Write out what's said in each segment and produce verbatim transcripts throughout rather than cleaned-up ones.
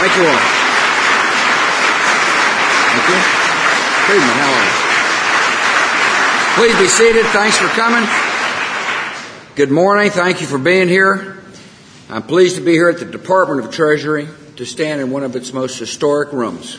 Thank you all. Thank you. Friedman, how are you? Please be seated. Thanks for coming. Good morning. Thank you for being here. I'm pleased to be here at the Department of Treasury to stand in one of its most historic rooms.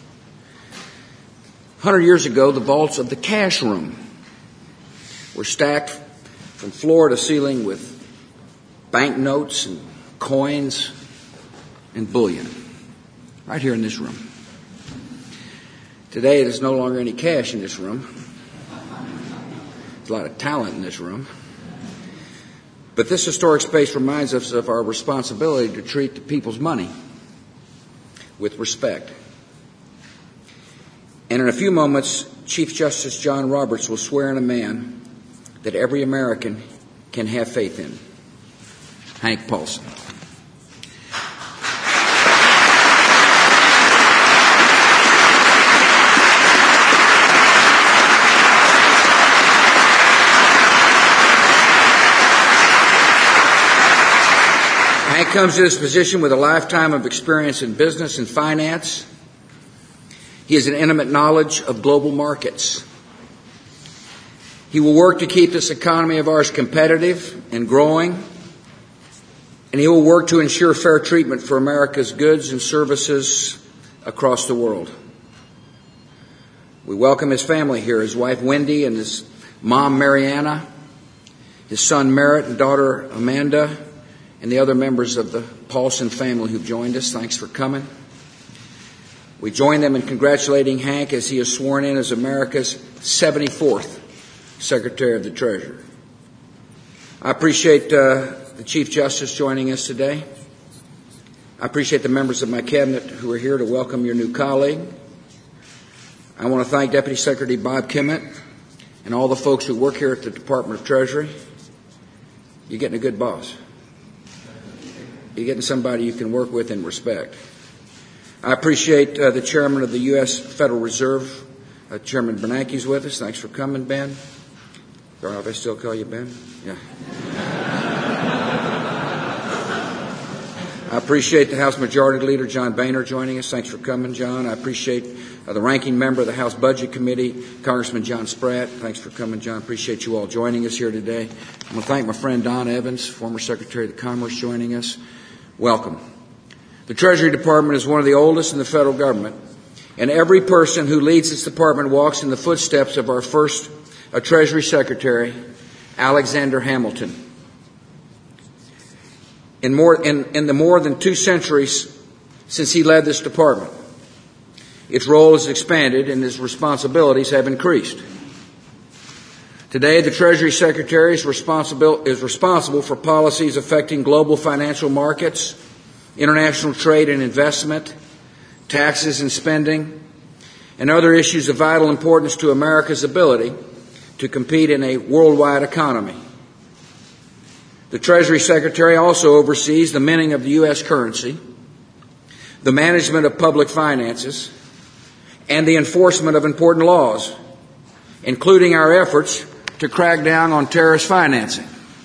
A hundred years ago, the vaults of the cash room were stacked from floor to ceiling with banknotes and coins and bullion, right here in this room. Today, there's no longer any cash in this room. There's a lot of talent in this room. But this historic space reminds us of our responsibility to treat the people's money with respect. And in a few moments, Chief Justice John Roberts will swear in a man that every American can have faith in, Hank Paulson. Hank comes to this position with a lifetime of experience in business and finance. He has an intimate knowledge of global markets. He will work to keep this economy of ours competitive and growing, and he will work to ensure fair treatment for America's goods and services across the world. We welcome his family here, his wife Wendy and his mom Mariana, his son Merritt and daughter Amanda, and the other members of the Paulson family who've joined us. Thanks for coming. We join them in congratulating Hank as he is sworn in as America's seventy-fourth Secretary of the Treasury. I appreciate uh, the Chief Justice joining us today. I appreciate the members of my cabinet who are here to welcome your new colleague. I want to thank Deputy Secretary Bob Kimmett and all the folks who work here at the Department of Treasury. You're getting a good boss. You're getting somebody you can work with and respect. I appreciate uh, the chairman of the U S Federal Reserve, uh, Chairman Bernanke's with us. Thanks for coming, Ben. I don't know if I still call you Ben. Yeah. I appreciate the House Majority Leader, John Boehner, joining us. Thanks for coming, John. I appreciate uh, the ranking member of the House Budget Committee, Congressman John Spratt. Thanks for coming, John. Appreciate you all joining us here today. I want to thank my friend Don Evans, former Secretary of Commerce, joining us. Welcome. The Treasury Department is one of the oldest in the federal government, and every person who leads this department walks in the footsteps of our first uh, Treasury Secretary, Alexander Hamilton. In, more, in, in the more than two centuries since he led this department, its role has expanded and its responsibilities have increased. Today, the Treasury Secretary is responsible, is responsible for policies affecting global financial markets, international trade and investment, taxes and spending, and other issues of vital importance to America's ability to compete in a worldwide economy. The Treasury Secretary also oversees the minting of the U S currency, the management of public finances, and the enforcement of important laws, including our efforts to crack down on terrorist financing.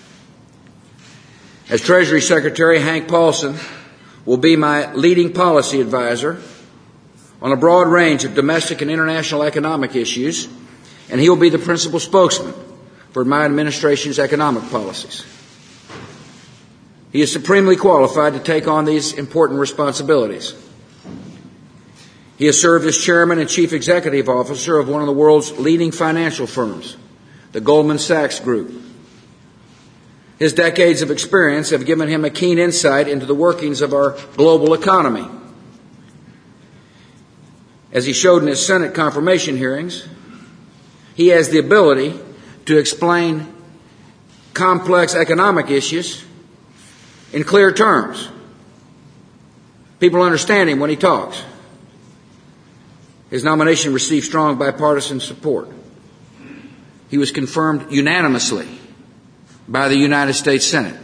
As Treasury Secretary, Hank Paulson will be my leading policy advisor on a broad range of domestic and international economic issues, and he will be the principal spokesman for my administration's economic policies. He is supremely qualified to take on these important responsibilities. He has served as chairman and chief executive officer of one of the world's leading financial firms, the Goldman Sachs Group. His decades of experience have given him a keen insight into the workings of our global economy. As he showed in his Senate confirmation hearings, he has the ability to explain complex economic issues in clear terms. People understand him when he talks. His nomination received strong bipartisan support. He was confirmed unanimously by the United States Senate.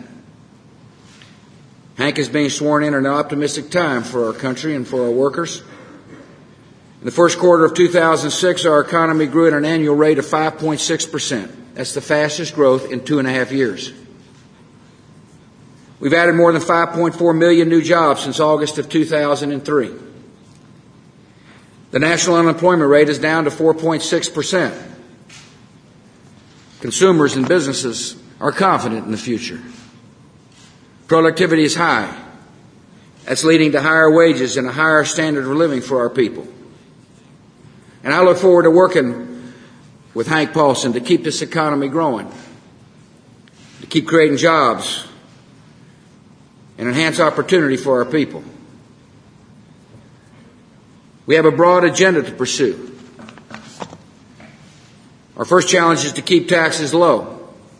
Hank is being sworn in at an optimistic time for our country and for our workers. In the first quarter of two thousand six, our economy grew at an annual rate of five point six percent. That's the fastest growth in two and a half years. We've added more than five point four million new jobs since August of two thousand three. The national unemployment rate is down to four point six percent. Consumers and businesses are confident in the future. Productivity is high. That's leading to higher wages and a higher standard of living for our people. And I look forward to working with Hank Paulson to keep this economy growing, to keep creating jobs and enhance opportunity for our people. We have a broad agenda to pursue. Our first challenge is to keep taxes low.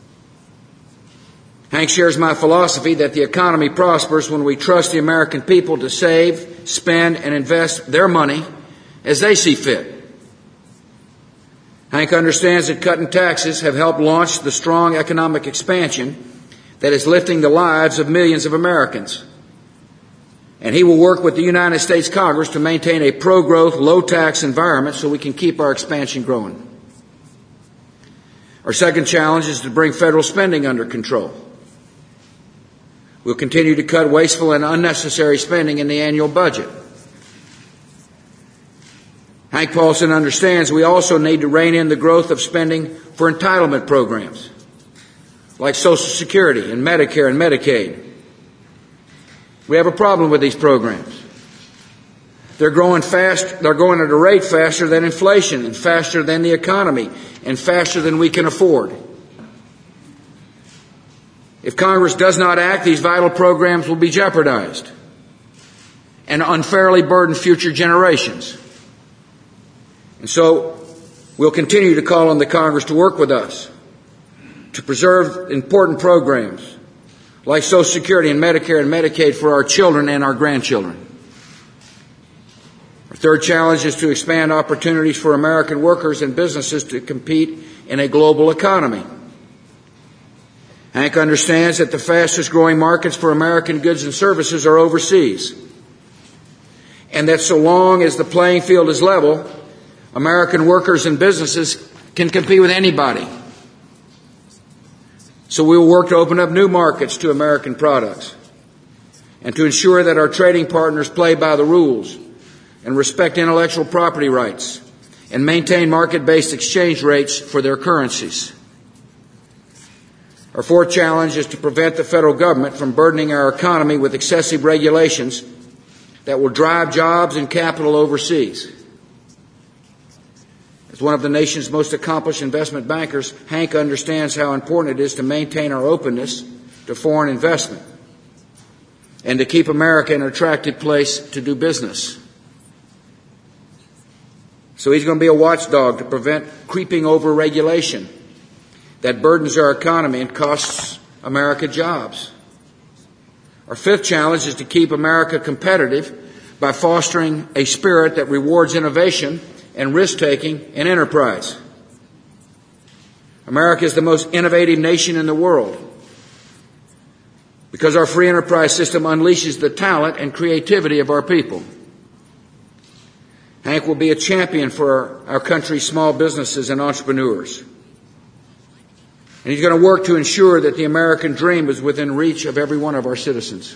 Hank shares my philosophy that the economy prospers when we trust the American people to save, spend, and invest their money as they see fit. Hank understands that cutting taxes have helped launch the strong economic expansion that is lifting the lives of millions of Americans. And he will work with the United States Congress to maintain a pro-growth, low-tax environment so we can keep our expansion growing. Our second challenge is to bring federal spending under control. We'll continue to cut wasteful and unnecessary spending in the annual budget. Hank Paulson understands we also need to rein in the growth of spending for entitlement programs like Social Security and Medicare and Medicaid. We have a problem with these programs. They're growing fast, they're growing at a rate faster than inflation and faster than the economy and faster than we can afford. If Congress does not act, these vital programs will be jeopardized and unfairly burden future generations. And so we'll continue to call on the Congress to work with us to preserve important programs like Social Security and Medicare and Medicaid for our children and our grandchildren. Our third challenge is to expand opportunities for American workers and businesses to compete in a global economy. Hank understands that the fastest growing markets for American goods and services are overseas, and that so long as the playing field is level, American workers and businesses can compete with anybody. So we will work to open up new markets to American products and to ensure that our trading partners play by the rules and respect intellectual property rights and maintain market-based exchange rates for their currencies. Our fourth challenge is to prevent the federal government from burdening our economy with excessive regulations that will drive jobs and capital overseas. As one of the nation's most accomplished investment bankers, Hank understands how important it is to maintain our openness to foreign investment and to keep America an attractive place to do business. So he's going to be a watchdog to prevent creeping over regulation that burdens our economy and costs America jobs. Our fifth challenge is to keep America competitive by fostering a spirit that rewards innovation and risk-taking and enterprise. America is the most innovative nation in the world because our free enterprise system unleashes the talent and creativity of our people. Hank will be a champion for our, our country's small businesses and entrepreneurs. And he's going to work to ensure that the American dream is within reach of every one of our citizens.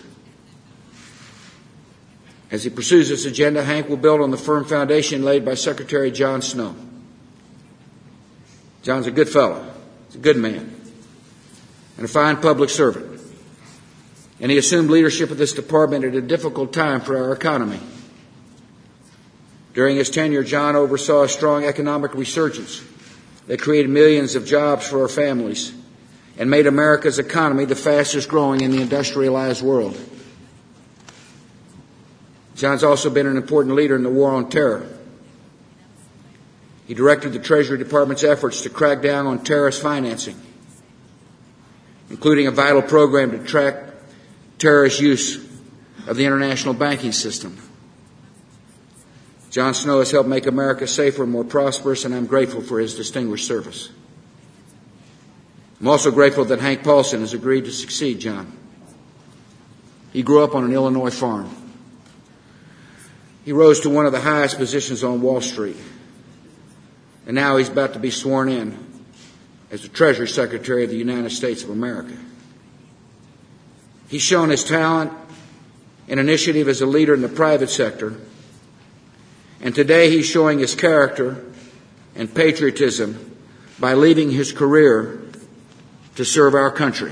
As he pursues this agenda, Hank will build on the firm foundation laid by Secretary John Snow. John's a good fellow. He's a good man and a fine public servant. And he assumed leadership of this department at a difficult time for our economy. During his tenure, John oversaw a strong economic resurgence that created millions of jobs for our families and made America's economy the fastest growing in the industrialized world. John's also been an important leader in the war on terror. He directed the Treasury Department's efforts to crack down on terrorist financing, including a vital program to track terrorist use of the international banking system. John Snow has helped make America safer and more prosperous, and I'm grateful for his distinguished service. I'm also grateful that Hank Paulson has agreed to succeed John. He grew up on an Illinois farm. He rose to one of the highest positions on Wall Street, and now he's about to be sworn in as the Treasury Secretary of the United States of America. He's shown his talent and initiative as a leader in the private sector, and today he's showing his character and patriotism by leaving his career to serve our country.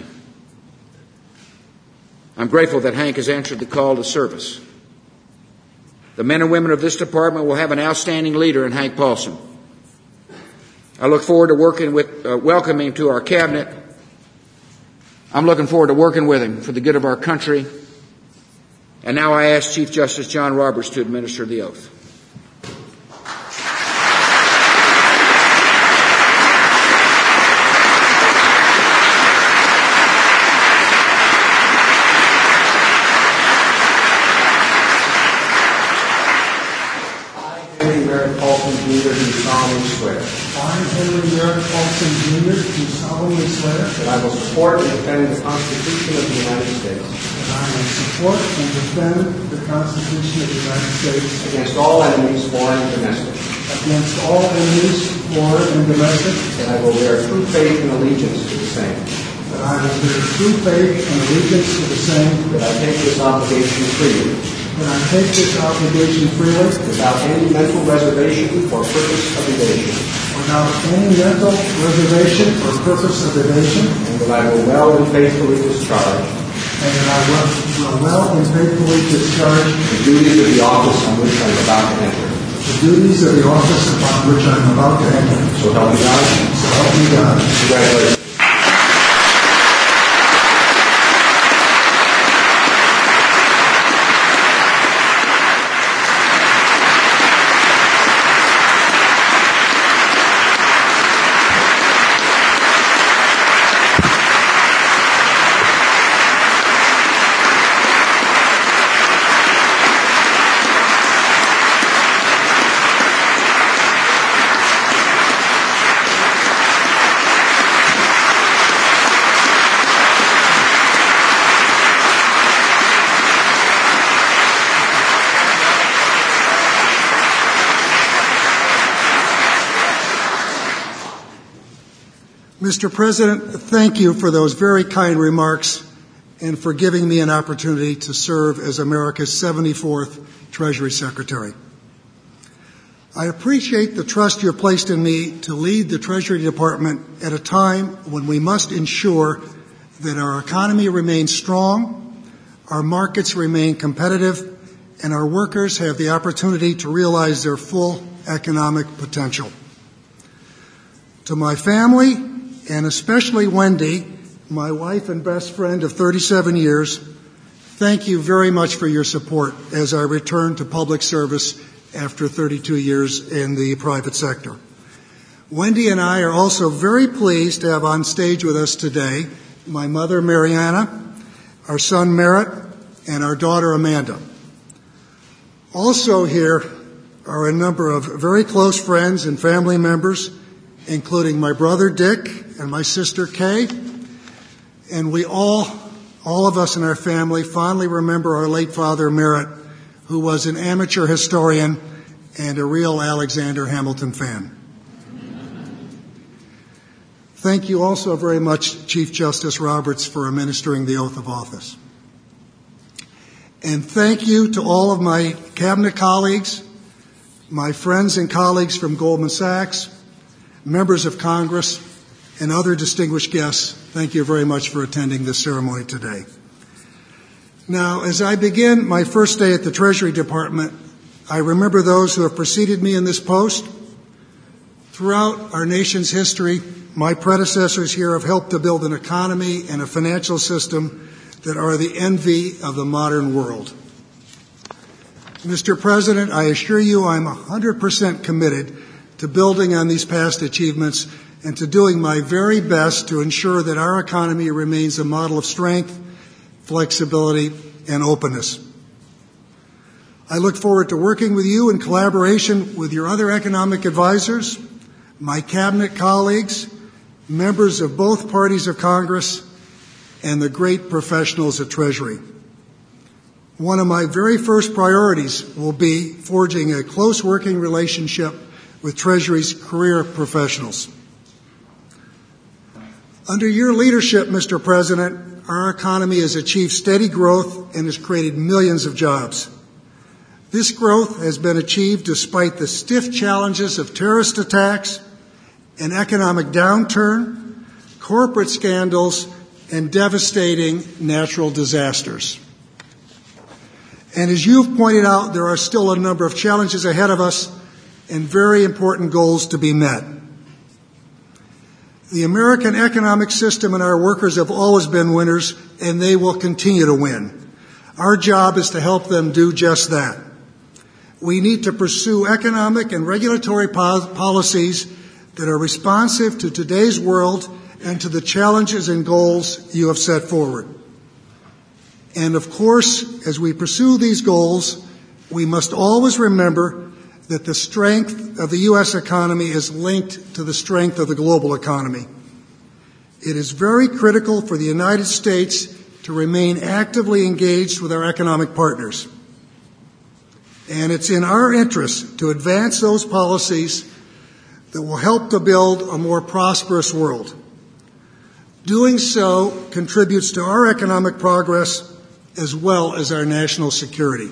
I'm grateful that Hank has answered the call to service. The men and women of this department will have an outstanding leader in Hank Paulson. I look forward to working with, uh, welcoming him to our cabinet. I'm looking forward to working with him for the good of our country. And now I ask Chief Justice John Roberts to administer the oath. Junior do solemnly swear. I, Henry Merrick Paulson, Junior do solemnly swear that I will support and defend the Constitution of the United States. That I will support and defend the Constitution of the United States against all enemies, foreign and domestic. Against all enemies, foreign and domestic. That I will bear true faith and allegiance to the same. That I will bear true faith and allegiance to the same. That I take this obligation freely. That I take this obligation freely, without any mental reservation or purpose of evasion. Without any mental reservation or purpose of evasion. And that I will well and faithfully discharge. And that I will, will well and faithfully discharge the duties of the office on which I am about to enter. The duties of the office upon which I am about to enter. So help me God. So help me God. Congratulations. Mister President, thank you for those very kind remarks and for giving me an opportunity to serve as America's seventy-fourth Treasury Secretary. I appreciate the trust you have placed in me to lead the Treasury Department at a time when we must ensure that our economy remains strong, our markets remain competitive, and our workers have the opportunity to realize their full economic potential. To my family, and especially Wendy, my wife and best friend of thirty-seven years, thank you very much for your support as I return to public service after thirty-two years in the private sector. Wendy and I are also very pleased to have on stage with us today my mother, Mariana, our son, Merritt, and our daughter, Amanda. Also here are a number of very close friends and family members, including my brother, Dick, and my sister, Kay. And we all, all of us in our family, fondly remember our late father, Merritt, who was an amateur historian and a real Alexander Hamilton fan. Thank you also very much, Chief Justice Roberts, for administering the oath of office. And thank you to all of my cabinet colleagues, my friends and colleagues from Goldman Sachs, members of Congress, and other distinguished guests. Thank you very much for attending this ceremony today. Now, as I begin my first day at the Treasury Department, I remember those who have preceded me in this post. Throughout our nation's history, my predecessors here have helped to build an economy and a financial system that are the envy of the modern world. Mister President, I assure you I'm one hundred percent committed to building on these past achievements and to doing my very best to ensure that our economy remains a model of strength, flexibility, and openness. I look forward to working with you in collaboration with your other economic advisors, my cabinet colleagues, members of both parties of Congress, and the great professionals at Treasury. One of my very first priorities will be forging a close working relationship with Treasury's career professionals. Under your leadership, Mister President, our economy has achieved steady growth and has created millions of jobs. This growth has been achieved despite the stiff challenges of terrorist attacks, an economic downturn, corporate scandals, and devastating natural disasters. And as you've pointed out, there are still a number of challenges ahead of us and very important goals to be met. The American economic system and our workers have always been winners, and they will continue to win. Our job is to help them do just that. We need to pursue economic and regulatory po- policies that are responsive to today's world and to the challenges and goals you have set forward. And of course, as we pursue these goals, we must always remember that the strength of the U S economy is linked to the strength of the global economy. It is very critical for the United States to remain actively engaged with our economic partners. And it's in our interest to advance those policies that will help to build a more prosperous world. Doing so contributes to our economic progress as well as our national security.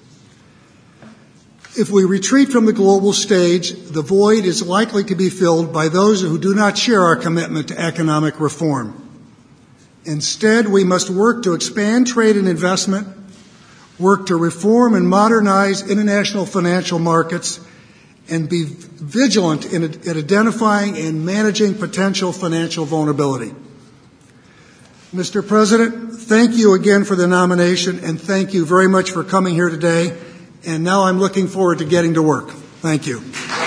If we retreat from the global stage, the void is likely to be filled by those who do not share our commitment to economic reform. Instead, we must work to expand trade and investment, work to reform and modernize international financial markets, and be vigilant in at identifying and managing potential financial vulnerability. Mister President, thank you again for the nomination, and thank you very much for coming here today. And now I'm looking forward to getting to work. Thank you.